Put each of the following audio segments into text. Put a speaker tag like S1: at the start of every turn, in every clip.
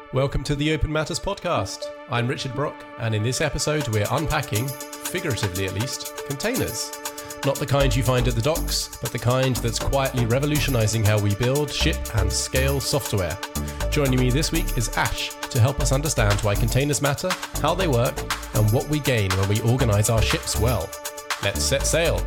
S1: Welcome to the Open Matters podcast. I'm Richard Brock, and in this episode we're unpacking, figuratively at least, containers. Not the kind you find at the docks, but the kind that's quietly revolutionising how we build, ship and scale software. Joining me this week is Ash to help us understand why containers matter, how they work, and what we gain when we organise our ships well. Let's set sail.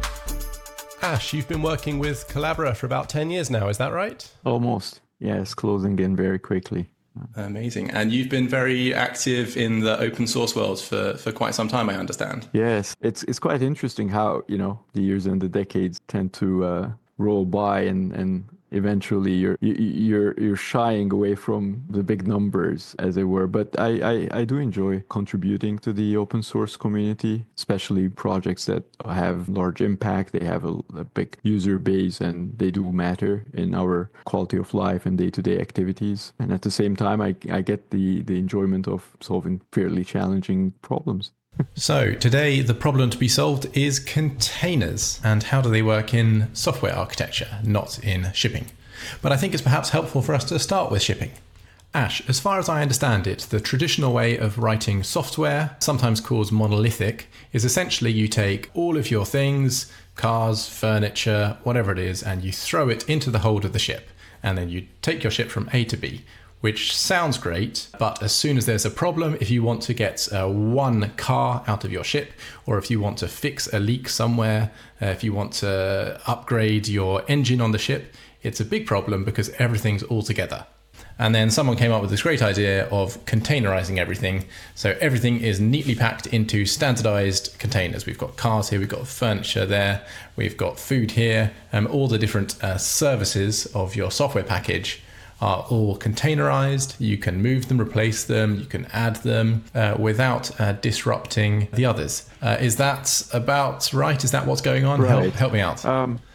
S1: Ash, you've been working with Collabora for about 10 years now, is that right?
S2: Almost. Yes, closing in very quickly.
S3: Amazing. And you've been very active in the open source world for quite some time, I understand.
S2: Yes, it's quite interesting how, the years and the decades tend to roll by and eventually you're shying away from the big numbers, as it were. But I do enjoy contributing to the open source community, especially projects that have large impact. They have a big user base and they do matter in our quality of life and day-to-day activities. And at the same time, I get the enjoyment of solving fairly challenging problems.
S1: So today the problem to be solved is containers and how do they work in software architecture, not in shipping. But I think it's perhaps helpful for us to start with shipping. Ash, as far as I understand it, the traditional way of writing software, sometimes called monolithic, is essentially you take all of your things, cars, furniture, whatever it is, and you throw it into the hold of the ship. And then you take your ship from A to B. Which sounds great, but as soon as there's a problem, if you want to get one car out of your ship, or if you want to fix a leak somewhere, if you want to upgrade your engine on the ship, it's a big problem because everything's all together. And then someone came up with this great idea of containerizing everything. So everything is neatly packed into standardized containers. We've got cars here, we've got furniture there, we've got food here, all the different services of your software package are all containerized. You can move them, replace them, you can add them without disrupting the others. Is that about right? Is that what's going on?
S2: Right.
S1: Help me out.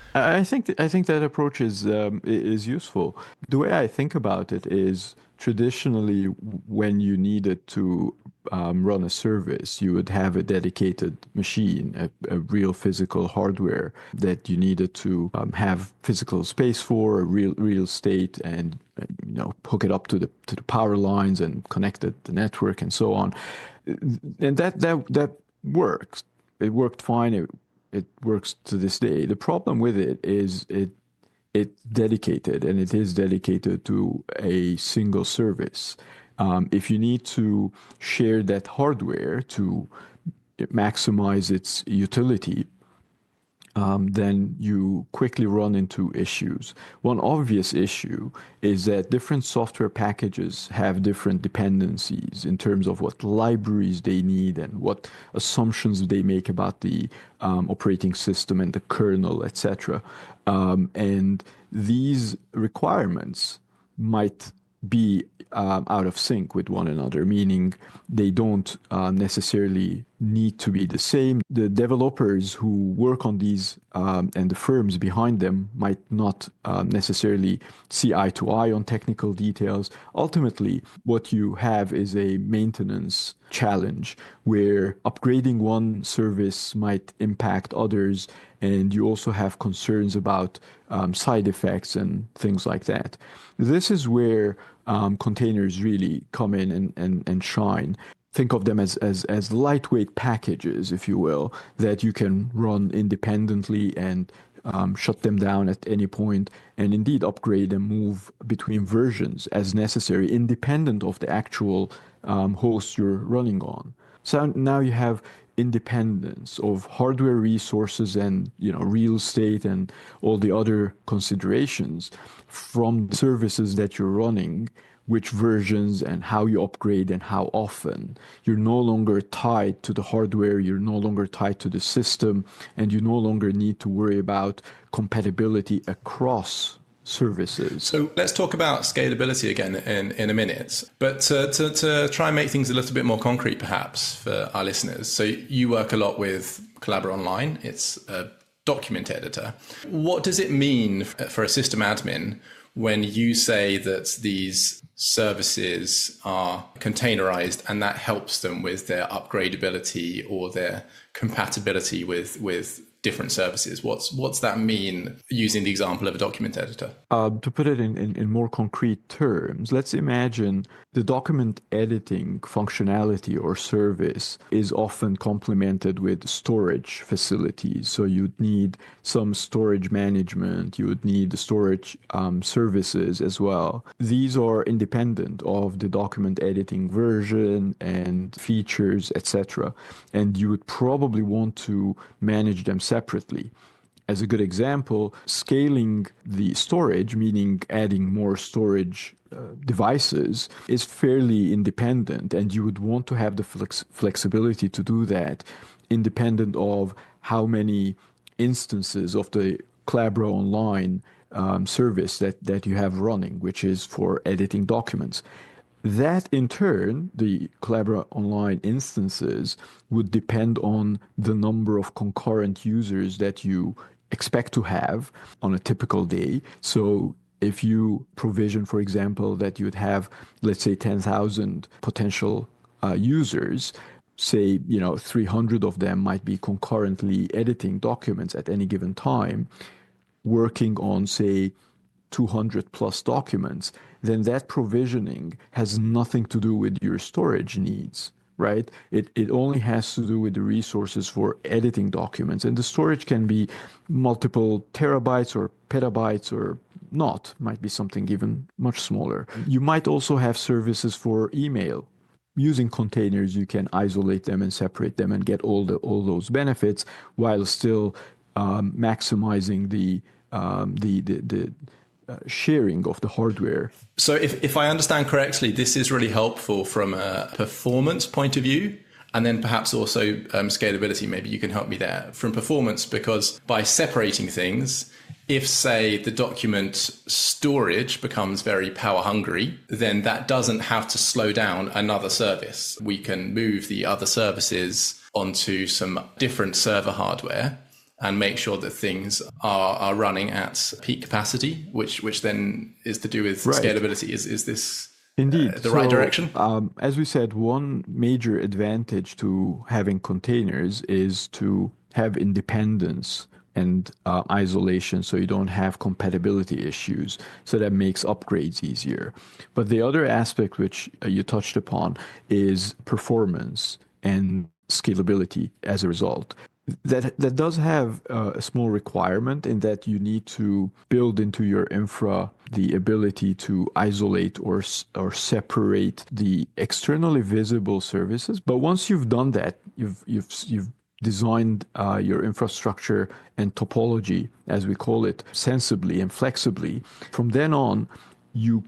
S2: I think that approach is useful. The way I think about it is traditionally when you needed to run a service, you would have a dedicated machine, a real physical hardware that you needed to have physical space for, a real estate, and hook it up to the power lines and connect it to the network and so on. And that works. It worked fine. It works to this day. The problem with it is it's dedicated, and it is dedicated to a single service. If you need to share that hardware to maximize its utility, then you quickly run into issues. One obvious issue is that different software packages have different dependencies in terms of what libraries they need and what assumptions they make about the operating system and the kernel, etc. And these requirements might be out of sync with one another, meaning they don't necessarily need to be the same. The developers who work on these and the firms behind them might not necessarily see eye to eye on technical details. Ultimately, what you have is a maintenance challenge where upgrading one service might impact others, and you also have concerns about side effects and things like that. This is where containers really come in and shine. Think of them as lightweight packages, if you will, that you can run independently and shut them down at any point, and indeed upgrade and move between versions as necessary, independent of the actual host you're running on. So now you have independence of hardware resources and real estate and all the other considerations from the services that you're running, which versions and how you upgrade and how often. You're no longer tied to the hardware, you're no longer tied to the system, and you no longer need to worry about compatibility across services.
S3: So let's talk about scalability again in a minute. But to try and make things a little bit more concrete, perhaps, for our listeners. So you work a lot with Collabora Online. It's a document editor. What does it mean for a system admin when you say that these services are containerized and that helps them with their upgradability or their compatibility with different services. What's that mean using the example of a document editor?
S2: To put it in more concrete terms, let's imagine the document editing functionality or service is often complemented with storage facilities. So you'd need some storage management, you would need storage services as well. These are independent of the document editing version and features, etc. And you would probably want to manage them separately. As a good example, scaling the storage, meaning adding more storage devices, is fairly independent, and you would want to have the flexibility to do that independent of how many instances of the Collabora Online service that you have running, which is for editing documents. That in turn, the Collabora Online instances would depend on the number of concurrent users that you expect to have on a typical day. So if you provision, for example, that you'd have, let's say, 10,000 potential users, say, 300 of them might be concurrently editing documents at any given time, working on, say, 200 plus documents, then that provisioning has nothing to do with your storage needs, right? It only has to do with the resources for editing documents. And the storage can be multiple terabytes or petabytes or not, might be something even much smaller. You might also have services for email. Using containers, you can isolate them and separate them and get all those benefits while still maximizing the sharing of the hardware.
S3: So if I understand correctly, this is really helpful from a performance point of view, and then perhaps also scalability. Maybe you can help me there. From performance, because by separating things, if, say, the document storage becomes very power hungry, then that doesn't have to slow down another service. We can move the other services onto some different server hardware and make sure that things are running at peak capacity, which then is to do with scalability. Is this
S2: indeed
S3: the right direction?
S2: As we said, one major advantage to having containers is to have independence and isolation, so you don't have compatibility issues. So that makes upgrades easier. But the other aspect which you touched upon is performance and scalability as a result. That does have a small requirement in that you need to build into your infra the ability to isolate or separate the externally visible services. But once you've done that, you've designed your infrastructure and topology, as we call it, sensibly and flexibly. From then on, you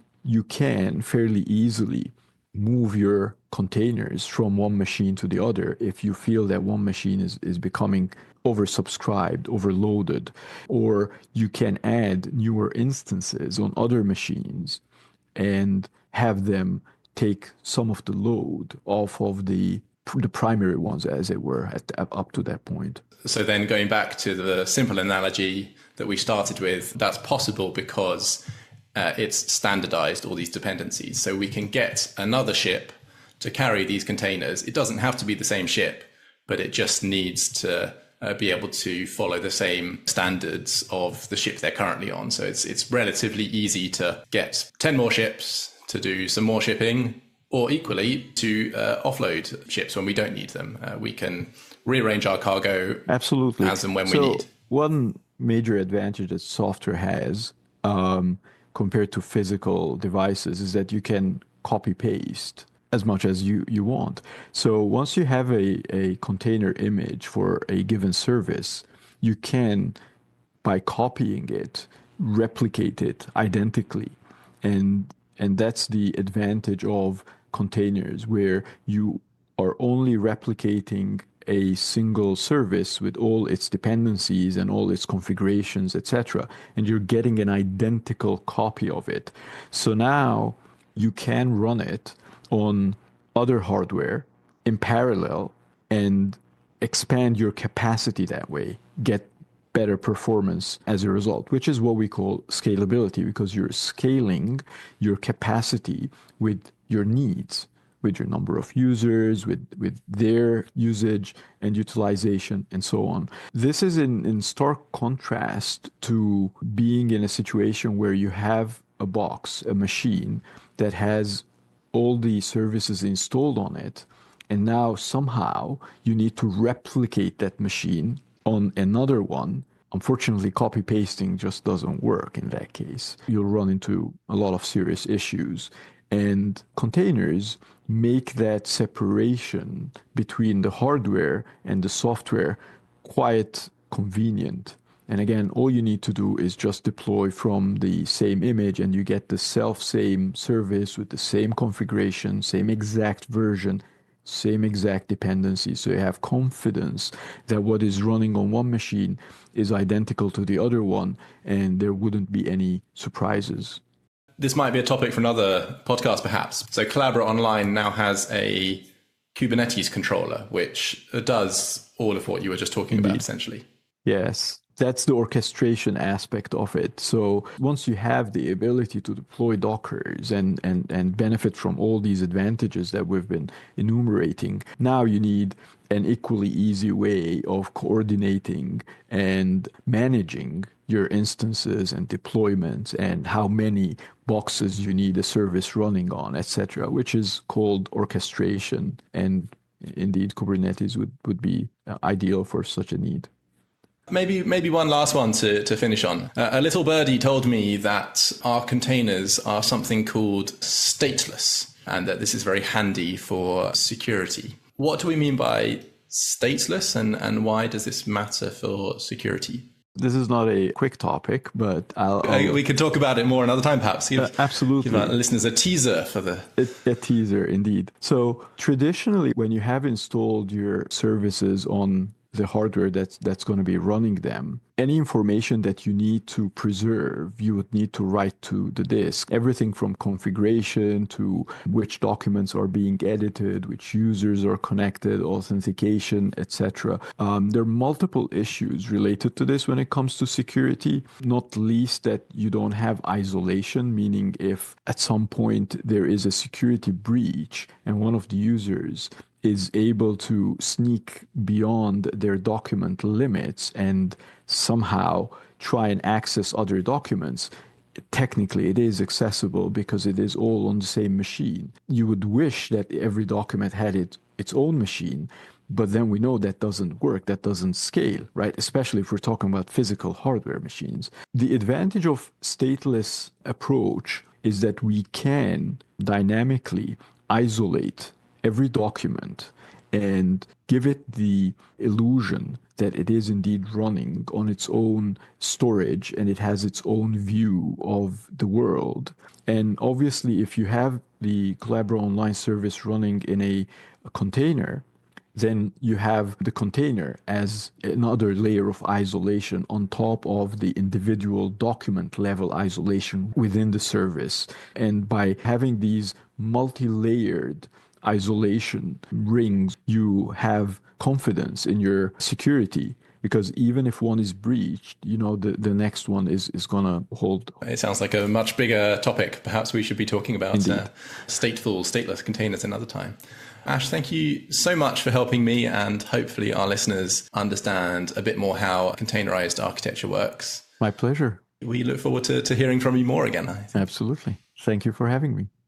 S2: can fairly easily move your containers from one machine to the other if you feel that one machine is becoming oversubscribed, overloaded, or you can add newer instances on other machines and have them take some of the load off of the primary ones, as it were, up to that point.
S3: So then going back to the simple analogy that we started with, that's possible because it's standardized all these dependencies. So we can get another ship to carry these containers. It doesn't have to be the same ship, but it just needs to be able to follow the same standards of the ship they're currently on. So it's relatively easy to get 10 more ships to do some more shipping, or equally to offload ships when we don't need them. We can rearrange our cargo
S2: absolutely
S3: as and when we need.
S2: One major advantage that software has compared to physical devices is that you can copy paste as much as you want. So once you have a container image for a given service, you can, by copying it, replicate it identically. And that's the advantage of containers, where you are only replicating a single service with all its dependencies and all its configurations, etc. And you're getting an identical copy of it. So now you can run it on other hardware in parallel and expand your capacity that way, get better performance as a result, which is what we call scalability, because you're scaling your capacity with your needs, with your number of users, with their usage and utilization, and so on. This is in stark contrast to being in a situation where you have a box, a machine that has all the services installed on it, and now somehow you need to replicate that machine on another one. Unfortunately, copy pasting just doesn't work in that case. You'll run into a lot of serious issues. And containers make that separation between the hardware and the software quite convenient. And again, all you need to do is just deploy from the same image and you get the same service with the same configuration, same exact version, same exact dependency. So you have confidence that what is running on one machine is identical to the other one, and there wouldn't be any surprises.
S3: This might be a topic for another podcast, perhaps. So Collabora Online now has a Kubernetes controller, which does all of what you were just talking about, essentially.
S2: Yes, that's the orchestration aspect of it. So once you have the ability to deploy Dockers and benefit from all these advantages that we've been enumerating, now you need an equally easy way of coordinating and managing your instances and deployments and how many boxes you need a service running on, etc., which is called orchestration. And indeed, Kubernetes would be ideal for such a need.
S3: Maybe one last one to finish on. A little birdie told me that our containers are something called stateless, and that this is very handy for security. What do we mean by stateless, and why does this matter for security?
S2: This is not a quick topic, but
S3: we can talk about it more another time, perhaps.
S2: Absolutely.
S3: Give our listeners a teaser for
S2: a teaser, indeed. So traditionally, when you have installed your services on the hardware that's going to be running them, any information that you need to preserve, you would need to write to the disk. Everything from configuration to which documents are being edited, which users are connected, authentication, etc. There are multiple issues related to this when it comes to security, not least that you don't have isolation, meaning if at some point there is a security breach and one of the users is able to sneak beyond their document limits and somehow try and access other documents, technically it is accessible because it is all on the same machine. You would wish that every document had its own machine, but then we know that doesn't work, that doesn't scale, right? Especially if we're talking about physical hardware machines. The advantage of stateless approach is that we can dynamically isolate every document and give it the illusion that it is indeed running on its own storage and it has its own view of the world. And obviously, if you have the Collabora Online service running in a container, then you have the container as another layer of isolation on top of the individual document level isolation within the service. And by having these multi-layered isolation rings, you have confidence in your security, because even if one is breached, you know the next one is going to hold.
S3: It sounds like a much bigger topic. Perhaps we should be talking about stateless containers another time. Ash, thank you so much for helping me and hopefully our listeners understand a bit more how containerized architecture works.
S2: My pleasure.
S3: We look forward to hearing from you more again.
S2: Absolutely. Thank you for having me.